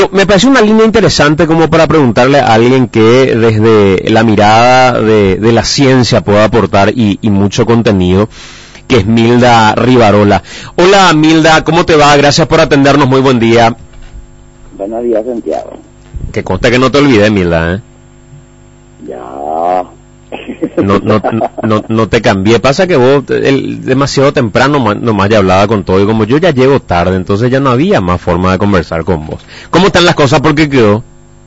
me parece una línea interesante como para preguntarle a alguien que desde la mirada de la ciencia pueda aportar y mucho contenido, que es Milda Rivarola. Hola Milda, ¿cómo te va? Gracias por atendernos, muy buen día. Buenos días, Santiago. Que conste que no te olvidé, Milda, ¿eh? Ya. No te cambié. Pasa que vos demasiado temprano nomás ya hablaba con todo, y como yo ya llego tarde, entonces ya no había más forma de conversar con vos. ¿Cómo están las cosas? ¿Por qué quedó?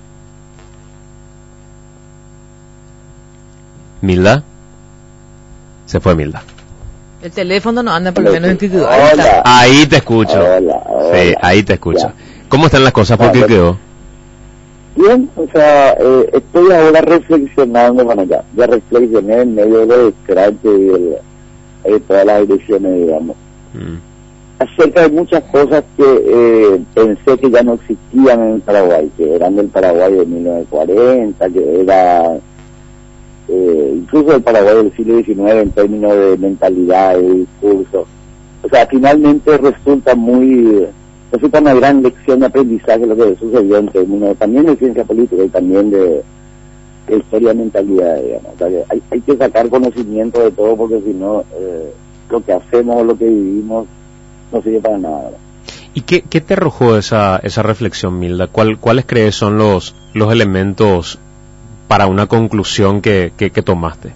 ¿Milda? Se fue Milda. El teléfono no anda por lo menos en tu Hola. Ahí te escucho. Hola. Sí, ahí te escucho. Ya. ¿Cómo están las cosas? ¿Por qué quedó? Bien, o sea, estoy ahora reflexionando, bueno, ya reflexioné en medio del scratch y de todas las direcciones, digamos, acerca de muchas cosas que pensé que ya no existían en el Paraguay, que eran del Paraguay de 1940, que era incluso del Paraguay del siglo XIX en términos de mentalidad y discurso. O sea, finalmente resulta una gran lección de aprendizaje lo que sucedió en términos también de ciencia política y también de historia de mentalidad, digamos. O sea, que hay que sacar conocimiento de todo, porque si no, lo que hacemos o lo que vivimos no sirve para nada, ¿verdad? ¿Y qué te arrojó esa reflexión, Milda? ¿Cuáles crees son los elementos para una conclusión que tomaste?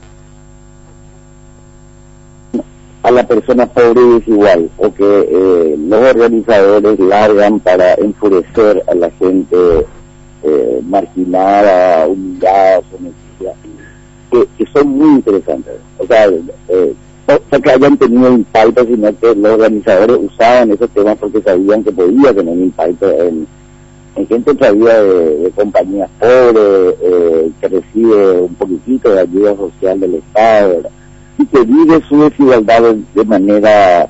A la persona pobre y desigual, o que los organizadores largan para enfurecer a la gente marginada, humillada, sometida, que son muy interesantes. O sea, no que hayan tenido impacto, sino que los organizadores usaban esos temas porque sabían que podía tener impacto en gente traída de compañías pobres, que recibe un poquitito de ayuda social del Estado, ¿verdad? Y que vive su desigualdad de manera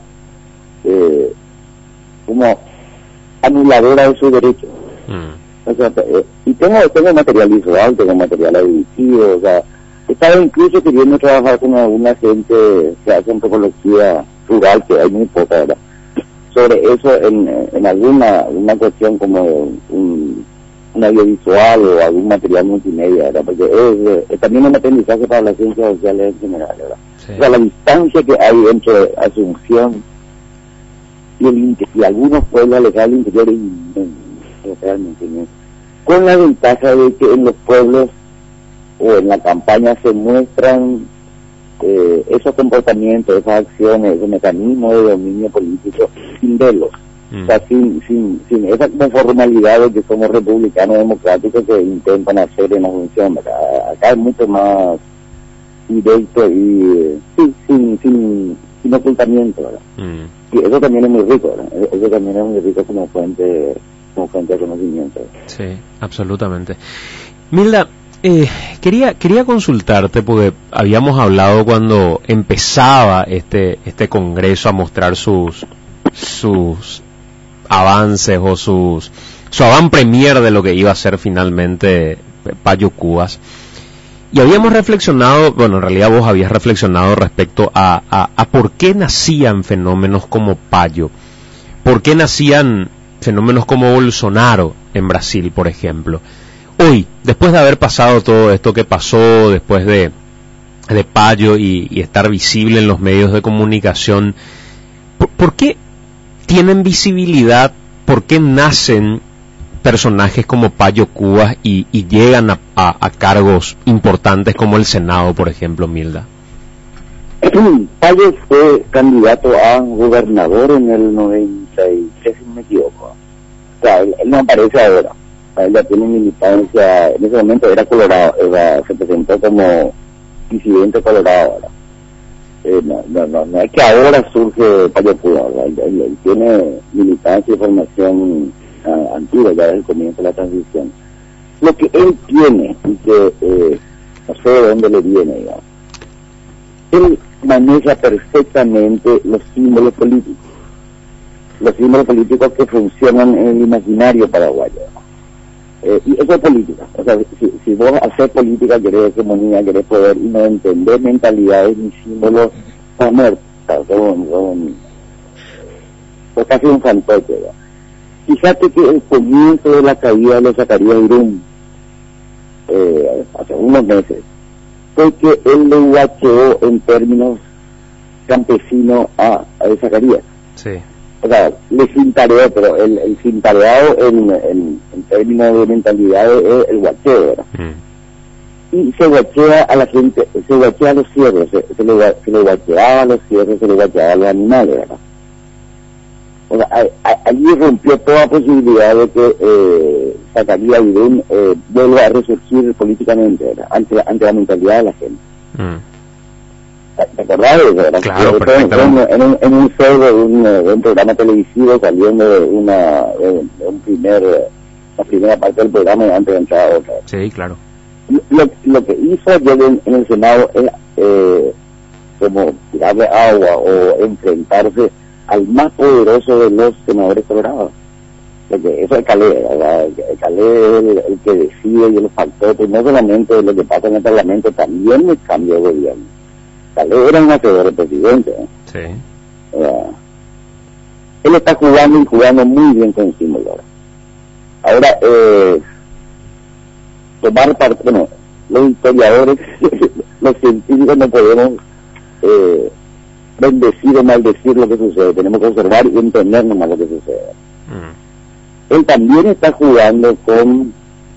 como anuladora de sus derechos. O sea, y tengo material visual, tengo material auditivo, o sea, estaba incluso queriendo trabajar con alguna gente que hace antropología rural, que hay muy poca, ¿verdad?, sobre eso en alguna cuestión como un audiovisual o algún material multimedia, ¿verdad? Porque es también un aprendizaje para las ciencias sociales en general, ¿verdad? Sí. O sea, la distancia que hay entre Asunción y algunos pueblos alejados del interior es inmensa, realmente inmensa. Con la ventaja de que en los pueblos o en la campaña se muestran esos comportamientos, esas acciones, esos mecanismos de dominio político sin verlos. O sea, sin esa formalidad de que somos republicanos democráticos que intentan hacer en la función, ¿verdad? Acá es mucho más directo y sin ocultamiento, ¿verdad? Y eso también es muy rico, ¿verdad? Eso también es muy rico como fuente de conocimiento, ¿verdad? Sí, absolutamente. Milda, quería consultarte, porque habíamos hablado cuando empezaba este congreso a mostrar sus avances o su avant-premier de lo que iba a ser finalmente Payo Cubas, y habíamos reflexionado, bueno, en realidad vos habías reflexionado respecto a por qué nacían fenómenos como Payo, por qué nacían fenómenos como Bolsonaro en Brasil, por ejemplo. Hoy, después de haber pasado todo esto que pasó, después de Payo y estar visible en los medios de comunicación, ¿por qué tienen visibilidad? ¿Por qué nacen personajes como Payo Cubas y llegan a cargos importantes como el Senado, por ejemplo, Milda? Payo fue candidato a gobernador en el 93, si no me equivoco. O sea, él no aparece ahora. Él ya tiene militancia, en ese momento era colorado, se presentó como disidente colorado, ¿verdad? No es que ahora surge Payo Cubas, él tiene militancia y formación antigua, ya desde el comienzo de la transición. Lo que él tiene, y que no sé de dónde le viene, digamos, él maneja perfectamente los símbolos políticos que funcionan en el imaginario paraguayo. Y eso es política. O sea, si vos haces política, querés hegemonía, querés poder, y no entender mentalidades ni símbolos, son muertos, son casi un fantoche, ¿verdad? Fíjate que el comienzo de la caída de los Zacarías Irún, hace unos meses, fue que él le guacheó en términos campesinos a Zacarías. Sí. O sea, le cintareó, pero el cintareado en términos de mentalidad es el guacheo, ¿verdad? Y se guachea a la gente, se guachea a los ciervos, se le guacheaba a los ciervos, se le guacheaba a los animales, ¿verdad? O sea, allí rompió toda posibilidad de que Zacarías Irún vuelva a resurgir políticamente, ¿verdad? Ante la mentalidad de la gente. ¿Te acordás de eso, verdad? Claro, perfectamente. En un show de un programa televisivo, saliendo de la primera parte del programa y antes de entrar a otra. Sí, claro. Lo que hizo ayer en el Senado es como tirarle agua o enfrentarse al más poderoso de los senadores colorados. Porque eso es Calé, ¿verdad? El Calé es el que decide y el factor, pues no solamente de lo que pasa en el Parlamento, también el cambio de gobierno. Calé era un hacedor de presidente, ¿eh? Sí. Él está jugando muy bien con Símbolo. Ahora, tomar parte, bueno, los historiadores, los científicos no podemos bendecir o maldecir lo que sucede, tenemos que observar y entender nomás lo que sucede. Él también está jugando con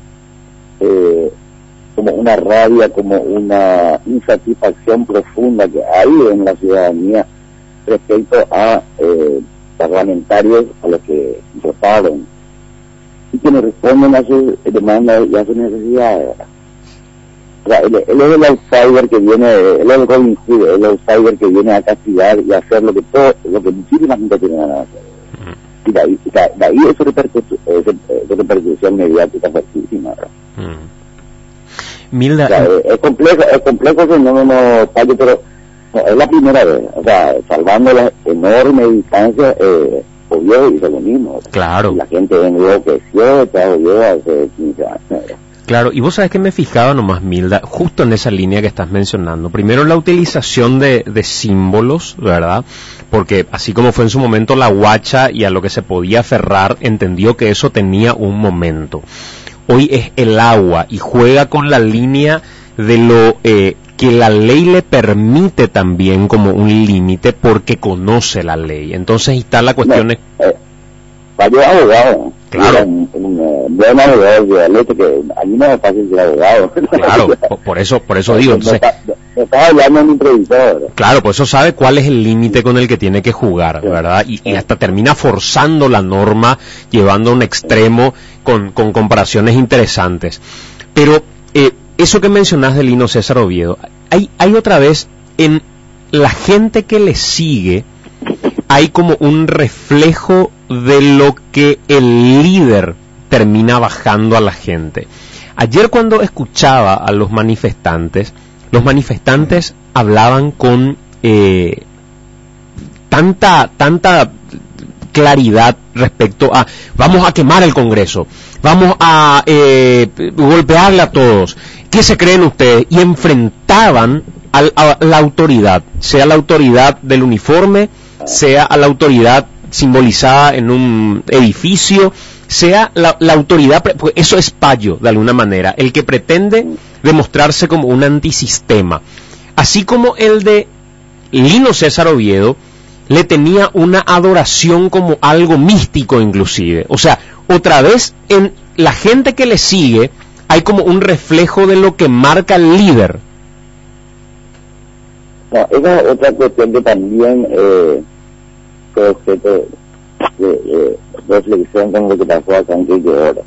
como una rabia, como una insatisfacción profunda que hay en la ciudadanía respecto a parlamentarios a los que votaron y que no responden a sus demandas y a sus necesidades, ¿verdad? O sea, él es el outsider que viene, él es el Robin Hood, el outsider que viene a castigar y a hacer lo que muchísima gente tiene ganas de hacer. Y de ahí es repercusión mediática fuertísima, ¿verdad? Milda, o sea, es complejo ese fenómeno, Payo, pero no, es la primera vez, o sea, salvando las enormes distancias, obvio y lo mismo. Claro. La gente enloqueció, volvió hace 15 años, ¿verdad? Claro, y vos sabés que me fijaba nomás, Milda, justo en esa línea que estás mencionando. Primero, la utilización de símbolos, ¿verdad? Porque así como fue en su momento la guacha y a lo que se podía aferrar, entendió que eso tenía un momento. Hoy es el agua y juega con la línea de lo que la ley le permite también como un límite porque conoce la ley. Entonces ahí está la cuestión. Yo abogado. Claro. Un buen abogado de leche que a mí no es fácil ser abogado. Claro, por eso digo. Entonces, me estaba hablando en un improvisador. Claro, pues eso sabe cuál es el límite con el que tiene que jugar, ¿verdad? Y hasta termina forzando la norma, llevando a un extremo con comparaciones interesantes. Pero eso que mencionás de Lino César Oviedo, hay otra vez en la gente que le sigue, hay como un reflejo de lo que el líder termina bajando a la gente. Ayer cuando escuchaba a los manifestantes hablaban con tanta claridad respecto a vamos a quemar el Congreso, vamos a golpearle a todos, ¿qué se creen ustedes? Y enfrentaban a la autoridad, sea la autoridad del uniforme, sea a la autoridad simbolizada en un edificio, sea la autoridad, pues eso es Payo de alguna manera, el que pretende demostrarse como un antisistema, así como el de Lino César Oviedo le tenía una adoración como algo místico inclusive, o sea, otra vez en la gente que le sigue hay como un reflejo de lo que marca el líder. No, esa es otra cuestión que también fue objeto de reflexión con lo que pasó acá en Quito ahora.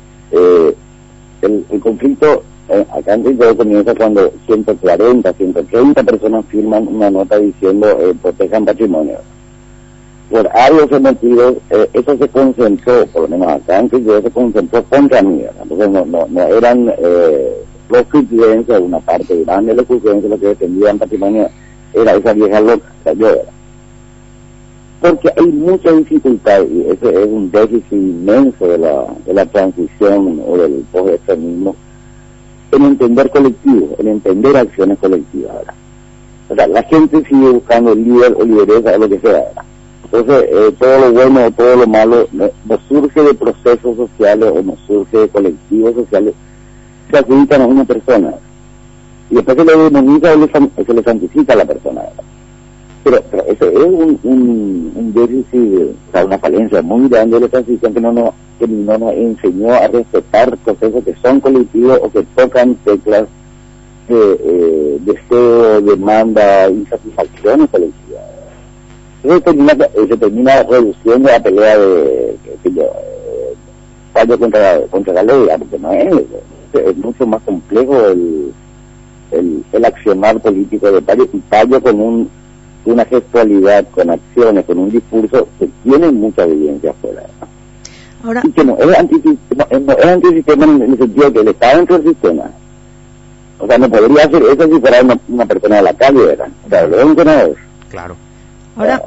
El conflicto acá en Quito comienza cuando 130 personas firman una nota diciendo protejan patrimonio. Por varios motivos, eso se concentró, por lo menos acá en Quito se concentró contra mí, ¿verdad? Entonces no eran los constituyentes, una parte grande de los constituyentes, lo que defendían patrimonio era esa vieja loca, la yo era. Porque hay mucha dificultad, y ese es un déficit inmenso de la transición o del post-extremismo, en entender colectivos, en entender acciones colectivas, ¿verdad? O sea, la gente sigue buscando el líder o lideresa o lo que sea, ¿verdad? Entonces, todo lo bueno o todo lo malo no surge de procesos sociales o no surge de colectivos sociales, se adjudican a una persona. Y después se le demoniza o se le santifica a la persona. Pero eso es un déficit, o sea, una falencia muy grande de la transición que no nos enseñó a respetar procesos que son colectivos o que tocan teclas de deseo, demanda, insatisfacciones colectivas. Entonces se termina reduciendo la pelea de fallo contra la ley, porque no es mucho más complejo el accionar político de Payo, y Payo con una gestualidad, con acciones, con un discurso que tiene mucha evidencia afuera. Ahora, Y que no es antisistema en el sentido de que él está dentro del sistema. O sea, no podría hacer eso si fuera una persona de la calle, ¿verdad? O sea, es un senador. Claro. ahora,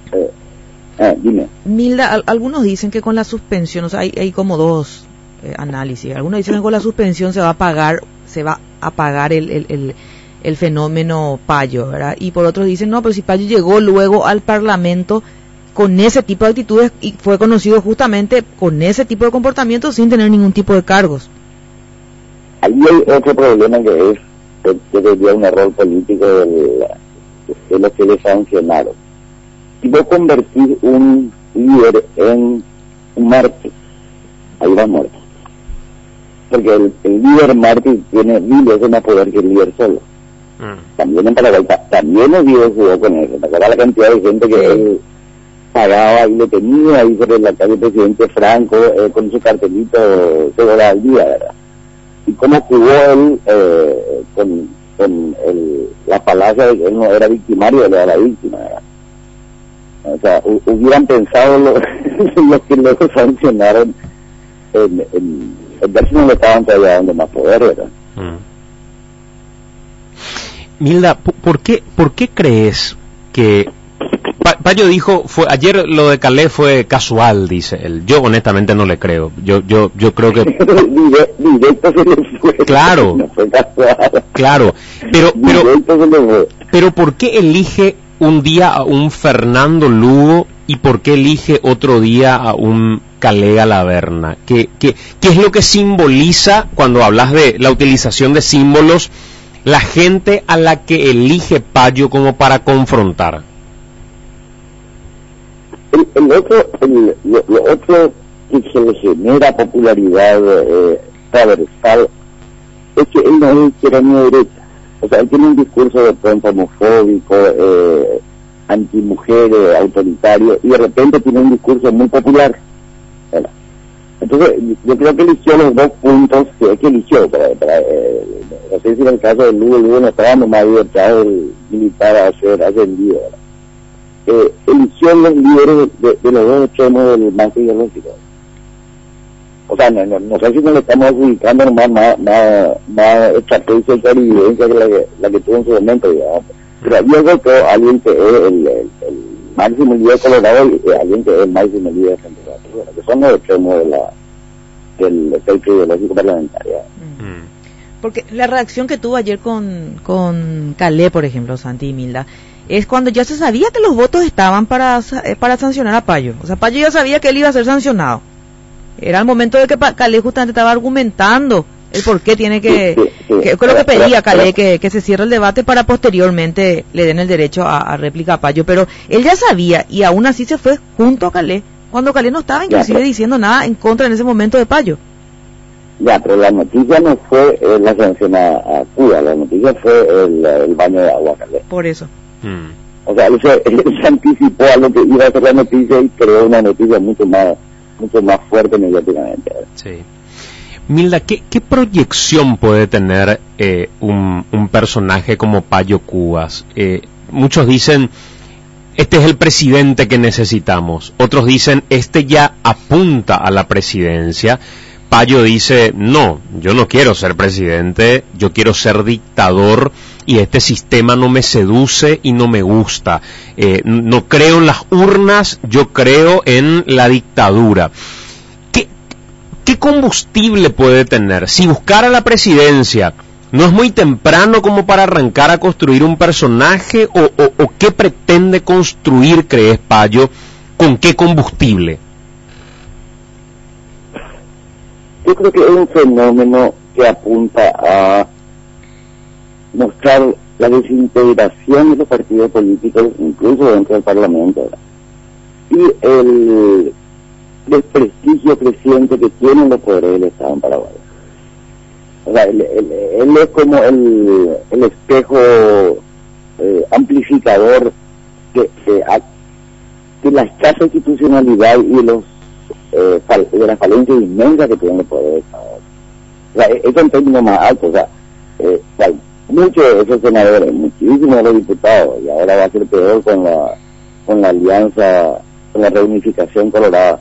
Dime. Milda, algunos dicen que con la suspensión, o sea, hay como dos análisis. Algunos dicen que con la suspensión se va a apagar el fenómeno Payo, ¿verdad? Y por otros dicen, no, pero si Payo llegó luego al Parlamento con ese tipo de actitudes y fue conocido justamente con ese tipo de comportamiento sin tener ningún tipo de cargos. Ahí hay otro problema que es que sería un error político de los que le sancionaron. Si vos convertís un líder en un mártir, ahí va muerto. Porque el líder mártir tiene 1000 veces más poder que el líder solo. También en Paraguay, también el líder jugó con eso. ¿Te acuerdas la cantidad de gente que él pagaba y le tenía ahí sobre la calle presidente Franco con su cartelito todo el día, ¿verdad? Y cómo jugó él con la falacia de que él no era victimario, él era la víctima, ¿verdad? O sea, hubieran pensado los que luego sancionaron en ver si no le estaban todavía dando más poder, ¿verdad? Milda, ¿por qué crees que Payo dijo, ayer lo de Calé fue casual, dice él? Yo honestamente no le creo. Yo creo que directo se le fue. Claro. No fue casual. Claro, pero ¿por qué elige un día a un Fernando Lugo y por qué elige otro día a un Calé Galaverna? ¿Qué es lo que simboliza cuando hablas de la utilización de símbolos, la gente a la que elige Payo como para confrontar? Lo otro que se le genera popularidad transversal es que él no es izquierda ni derecha. O sea, él tiene un discurso de pronto homofóbico, antimujeres, autoritario, y de repente tiene un discurso muy popular, ¿verdad? Entonces, yo creo que eligió los dos puntos que eligió. No sé si en el caso de Lugo no estaba nomás libertad del militar a ser ascendido, ¿verdad? Eligió los líderes de los dos extremos del marco ideológico. O sea, no sé si nos le estamos adjudicando más estrategia y clarividencia que la que tuvo en su momento, digamos. Pero yo creo que alguien que es el máximo líder de Colorado y alguien que es el máximo líder de Centro, que son los extremos del espectro ideológico parlamentario. Porque la reacción que tuvo ayer con Calé, por ejemplo, Santi y Milda, es cuando ya se sabía que los votos estaban para sancionar a Payo. O sea, Payo ya sabía que él iba a ser sancionado. Era el momento de que Calé justamente estaba argumentando el por qué tiene que es lo que pedía Calé, que se cierre el debate para posteriormente le den el derecho a réplica a Payo. Pero él ya sabía y aún así se fue junto a Calé, cuando Calé no estaba inclusive diciendo nada en contra en ese momento de Payo. Ya, pero la noticia no fue la sanción a Cuba, la noticia fue el baño de agua, Calé. Por eso. O sea, él se anticipó a lo que iba a ser la noticia y creó una noticia mucho más fuerte mediáticamente. Sí. Milda, ¿qué proyección puede tener un personaje como Payo Cubas? Muchos dicen, este es el presidente que necesitamos. Otros dicen, este ya apunta a la presidencia. Payo dice, no, yo no quiero ser presidente, yo quiero ser dictador y este sistema no me seduce y no me gusta. No creo en las urnas, yo creo en la dictadura. ¿Qué combustible puede tener? Si buscara la presidencia, ¿no es muy temprano como para arrancar a construir un personaje? ¿O qué pretende construir, crees, Payo, con qué combustible? Yo creo que es un fenómeno que apunta a mostrar la desintegración de los partidos políticos, incluso dentro del Parlamento, ¿verdad? Y el desprestigio creciente que tienen los poderes del Estado en Paraguay. O sea, él es como el espejo amplificador de la escasa institucionalidad y de la falencia inmensa que tiene el poder del Estado. O sea, eso en términos más altos. O sea, muchos de esos senadores, muchísimos de los diputados, y ahora va a ser peor con la alianza, con la reunificación colorada,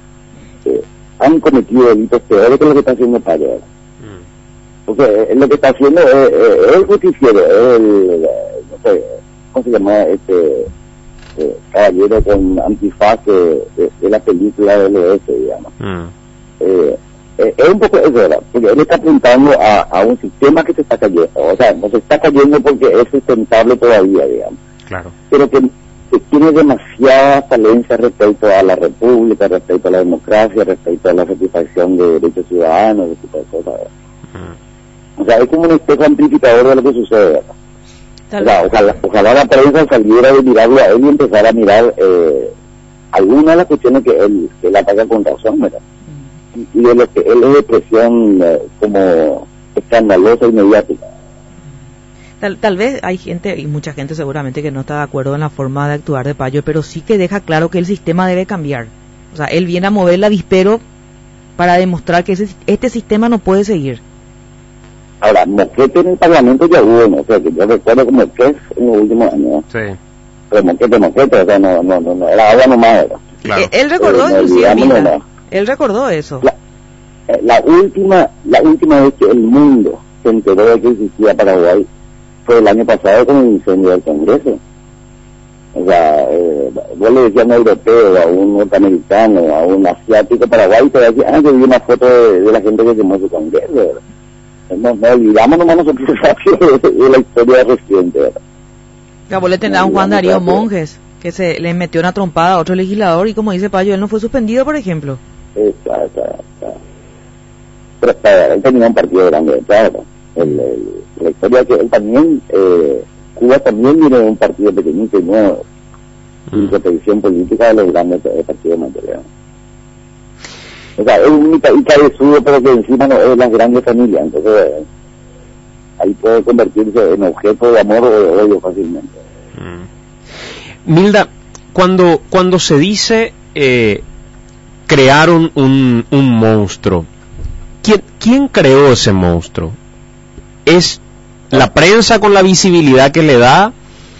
han cometido delitos peores que lo que está haciendo Payo. Porque lo que está haciendo es el justiciero, no sé, ¿cómo se llama? Caballero con antifaz de la película del oeste, digamos. Es un poco eso, ¿verdad? Porque él está apuntando a un sistema que se está cayendo. O sea, no se está cayendo porque es sustentable todavía, digamos. Claro. Pero que tiene demasiada falencia respecto a la república, respecto a la democracia, respecto a la satisfacción de derechos ciudadanos, ese tipo de cosas, ¿verdad? O sea, es como un espejo amplificador de lo que sucede, ¿verdad? O sea, ojalá la prensa saliera de mirarlo a él y empezara a mirar algunas de las cuestiones que él ataca con razón, ¿verdad? Y de lo que él es de expresión como escandalosa y mediática. Tal vez hay gente, y mucha gente seguramente, que no está de acuerdo en la forma de actuar de Payo, pero sí que deja claro que el sistema debe cambiar. O sea, él viene a mover el avispero para demostrar que este sistema no puede seguir. Ahora, Moquete en el Parlamento ya hubo, ¿no? O sea, que yo recuerdo como Moquete en los últimos años. Sí. Pero Moquete, o sea, no, era agua nomás, ¿verdad? Claro. Él recordó inclusive, él recordó eso. La última vez que el mundo se enteró de que existía Paraguay fue el año pasado con el incendio del Congreso. O sea, vos le decías a un europeo, a un norteamericano, a un asiático Paraguay, te decía, yo vi una foto de la gente que quemó su Congreso, ¿verdad? No olvidamos nomás nosotros de la historia reciente, ¿verdad? Vos le tenés a un Juan Darío Monjes, que se le metió una trompada a otro legislador, y como dice Payo, él no fue suspendido, por ejemplo. Exacto. Pero él tenía un partido grande, claro. La historia que él también, Cuba también viene de un partido pequeñito y no sin protección política de los grandes partidos materiales. O sea, es un cabezudo, pero que encima no es las grandes familias, entonces ahí puede convertirse en objeto de amor o de odio fácilmente. Milda, cuando se dice crearon un monstruo, ¿quién creó ese monstruo? ¿Es la prensa con la visibilidad que le da?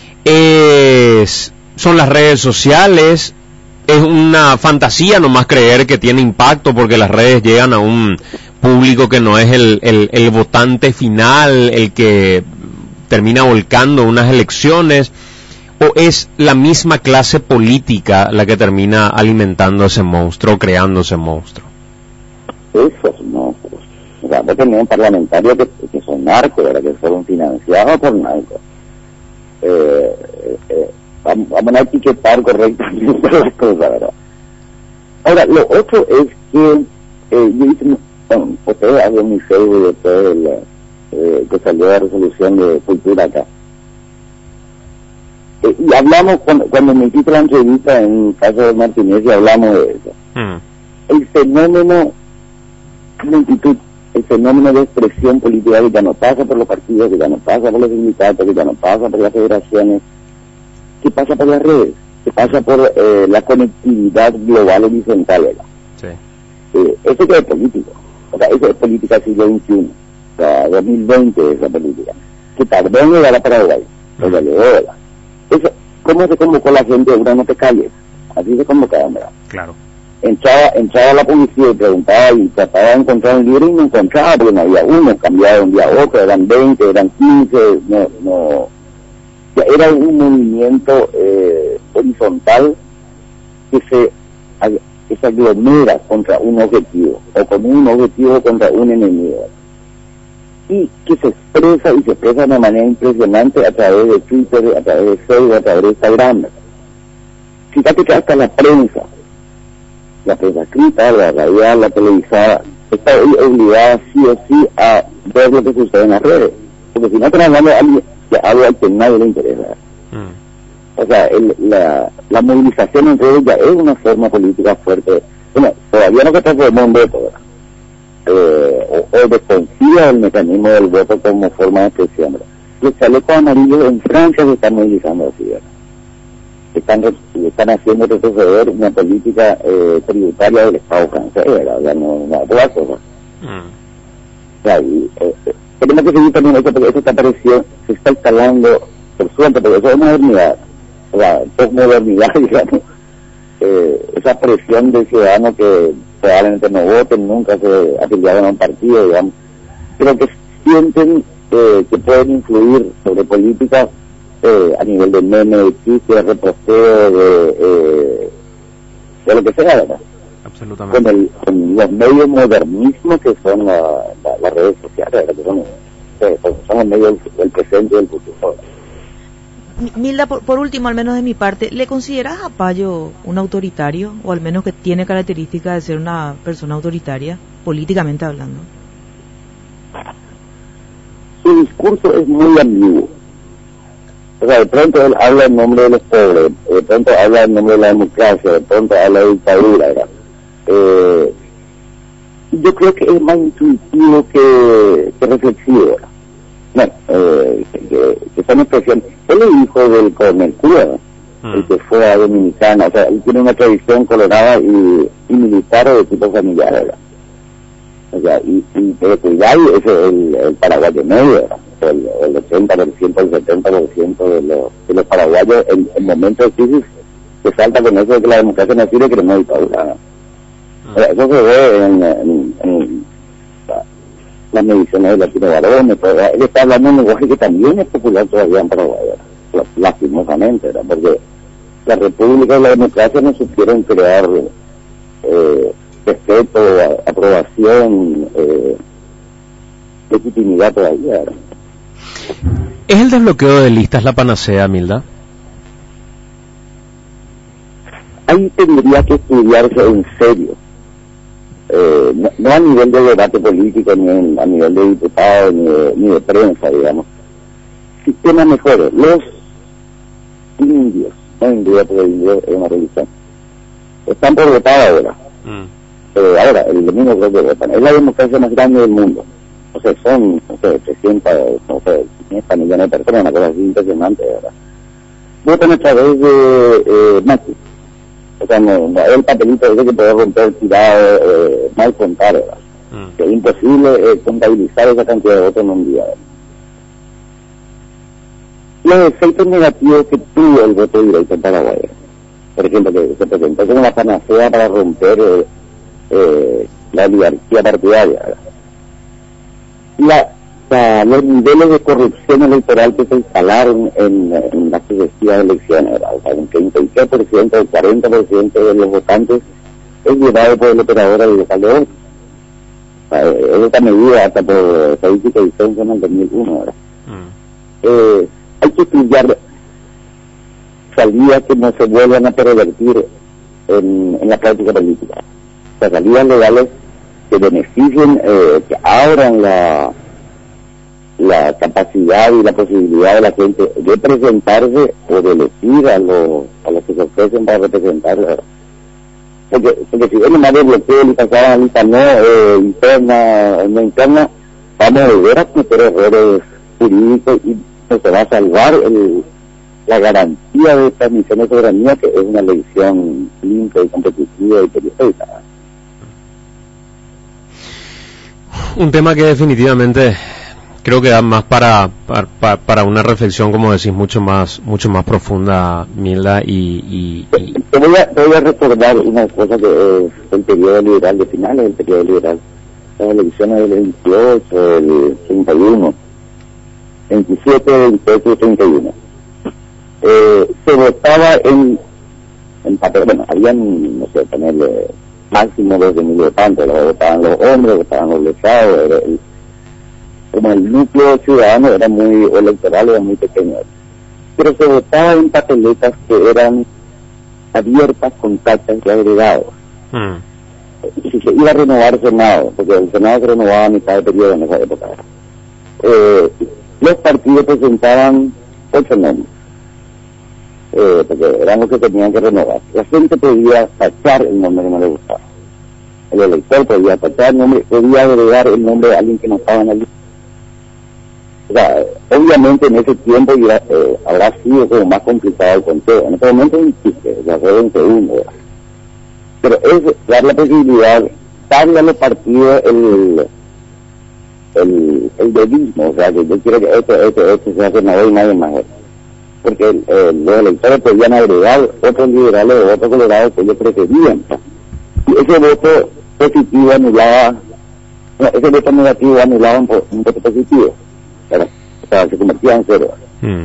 ¿Son las redes sociales? ¿Es una fantasía nomás creer que tiene impacto porque las redes llegan a un público que no es el votante final, el que termina volcando unas elecciones? ¿O es la misma clase política la que termina alimentando ese monstruo, creando ese monstruo? Esos monstruos. O sea, vos tenés parlamentarios que son narcos, ¿verdad? Que fueron financiados por narcos. Vamos a etiquetar correctamente las cosas, ¿verdad? Ahora, lo otro es que yo hice, ustedes hablan mi Facebook después que salió la resolución de cultura acá. Y hablamos, cuando me hiciste la entrevista en el caso de Martínez, y hablamos de eso. El fenómeno, multitud, el fenómeno de expresión política que ya no pasa por los partidos, que ya no pasa por los sindicatos, que ya no pasa por las federaciones, que pasa por las redes, que pasa por la conectividad global horizontal, ¿verdad? Sí. Eso que es político, o sea, eso es política del siglo XXI, o sea, 2020 esa política, que tardó en llegar a Paraguay, pero llegó, ¿verdad? Eso, ¿cómo se convocó la gente? Una no te calles, así se convocaba, ¿verdad? Claro. Entraba la policía y preguntaba y trataba de encontrar un libro y no encontraba, porque no había uno, cambiaba de un día a otro, eran 20, eran 15, no ya era un movimiento horizontal que se aglomera contra un objetivo, o con un objetivo contra un enemigo, y que se expresa de una manera impresionante a través de Twitter, a través de Facebook, a través de Instagram. fíjate que hasta la prensa escrita, la radial, la televisada, está obligada sí o sí a ver lo que sucede en las redes, porque si no están hablando de algo al que nadie le interesa. O sea, la movilización en redes ya es una forma política fuerte. Bueno, todavía no se transformó en voto, o desconfía el mecanismo del voto como forma de expresión. Los chalecos amarillos en Francia se están movilizando así, están haciendo retroceder una política tributaria del Estado francés, ya no otra cosa. O sea, tenemos que seguir también eso, porque eso se está instalando, por suerte, porque eso es modernidad, o sea, postmodernidad, digamos, esa presión del ciudadano que probablemente no voten, nunca se afiliaron a un partido, digamos, pero que sienten que pueden influir sobre políticas a nivel de meme, de chiste, de reposteo, de lo que sea, ¿verdad? Absolutamente. Con los medios modernismos que son las redes sociales, ¿verdad? Que son los medios del presente y del futuro. Milda, por último, al menos de mi parte, ¿le consideras a Payo un autoritario, o al menos que tiene características de ser una persona autoritaria, políticamente hablando? Su discurso es muy ambiguo. O sea, de pronto él habla en nombre de los pobres, de pronto habla en nombre de la democracia, de pronto habla de dictadura, ¿verdad? Yo creo que es más intuitivo que reflexivo, ¿verdad? Bueno, que son expresiones. Él es hijo del coronel Cuba, el que fue a Dominicana, o sea, él tiene una tradición colorada y militar de tipo familiar, ¿verdad? O sea, y de cuidar es el paraguayo medio, ¿verdad? El 80%, el 70% de los paraguayos en momentos de crisis se salta con eso de que la democracia no sirve, que no es dictadura. Eso se ve en las mediciones de Latino Varón. Él está hablando un lenguaje que también es popular todavía en Paraguay, ¿verdad? Lastimosamente, ¿verdad? Porque la república y la democracia no supieron crear respeto, aprobación, legitimidad todavía, ¿verdad? ¿Es el desbloqueo de listas la panacea, Milda? Ahí tendría que estudiarse en serio, no a nivel de debate político, ni a nivel de diputados, ni de prensa, digamos. Sistemas mejores. Los indios, no indios, porque indio es una religión, están por votar ahora. Ahora, el domingo creo que votan. Es la democracia más grande del mundo. O sea, son, 500 millones de personas, una cosa así impresionante, ¿verdad? Votan a través de máquinas. O sea, no el papelito ese que puede romper, tirado, mal contar, ¿verdad? Que es imposible contabilizar esa cantidad de votos en un día, ¿verdad? Los efectos negativos que tuvo el voto directo en Paraguay, por ejemplo, que se presentó como la panacea para romper la oligarquía partidaria, ¿verdad? Los niveles de corrupción electoral que se instalaron en las sucesivas elecciones, ¿verdad? O sea, un 33% o 40% de los votantes es llevado por el operador al local de voto. O sea, es esta medida hasta por estadística y censo en el 2001, ¿verdad? Hay que estudiar salidas que no se vuelvan a pervertir en la práctica política. O sea, salidas legales que beneficien, que abran la capacidad y la posibilidad de la gente de presentarse o de elegir a los que se ofrecen para representarla. Porque si ven más de bloqueo y pasada lista no interna o no interna, vamos a volver a cometer errores jurídicos y no se va a salvar la garantía de transmisión de soberanía, que es una elección limpia y competitiva y periodista. Un tema que definitivamente creo que da más para una reflexión, como decís, mucho más profunda, Milda, Te voy a recordar una cosa que es el periodo liberal, de finales del periodo liberal, las elecciones del 28, del 31, 27, 28 y 31. Se votaba en papel, bueno, habían, no sé, ponerle máximo 12.000 votantes, lo votaban los hombres, votaban los letrados, como el núcleo ciudadano era electoral era muy pequeño, pero se votaba en papeletas que eran abiertas, contactas y agregados. Si se iba a renovar el Senado, porque el Senado se renovaba a mitad de periodo en esa época, los partidos presentaban 8 nombres, porque eran los que tenían que renovar. La gente podía tachar el nombre que no le gustaba. El elector podía tachar el nombre, podía agregar el nombre de alguien que no estaba en la lista. O sea, obviamente en ese tiempo habrá sido como más complicado el conteo. En este momento es un chiste, o sea, fue 21, ¿verdad? Pero es dar la posibilidad, darle a los partidos el dedismo, o sea, que yo quiero que este sea senador y nadie más. Porque los electores podían agregar otros liberales o otros colorados que ellos preferían. Y ese voto positivo anulaba, no, ese voto negativo anulaba un voto positivo. O sea, se convertía en cero.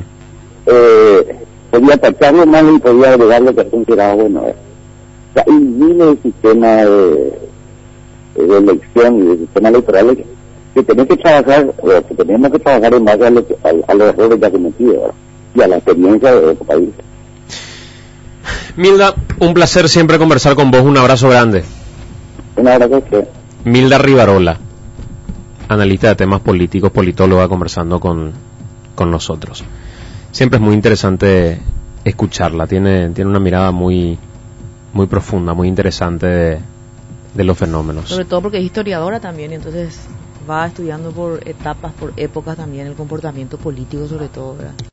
Podía tacharlo mal y podía agregar lo que consideraba bueno. O sea, hay miles de sistemas de elección y de sistemas electorales que tenemos que trabajar, que tenemos que trabajar en base a los errores ya cometidos, ¿verdad? Y a la experiencia de otro país. Milda, un placer siempre conversar con vos, un abrazo grande. Un abrazo a usted. Milda Rivarola, analista de temas políticos, politóloga, conversando con nosotros. Siempre es muy interesante escucharla, tiene una mirada muy profunda, muy interesante de los fenómenos. Sobre todo porque es historiadora también, entonces va estudiando por etapas, por épocas también, el comportamiento político sobre todo, ¿verdad?